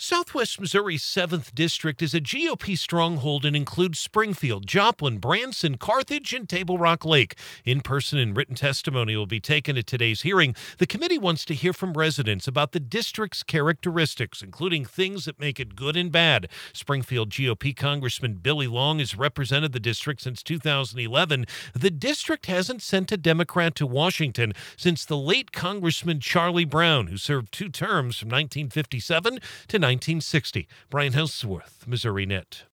Southwest Missouri's 7th District is a GOP stronghold and includes Springfield, Joplin, Branson, Carthage, and Table Rock Lake. In-person and written testimony will be taken at today's hearing. The committee wants to hear from residents about the district's characteristics, including things that make it good and bad. Springfield GOP Congressman Billy Long has represented the district since 2011. The district hasn't sent a Democrat to Washington since the late Congressman Charlie Brown, who served 2 terms from 1957 to 1960. Brian Houseworth, Missouri Net.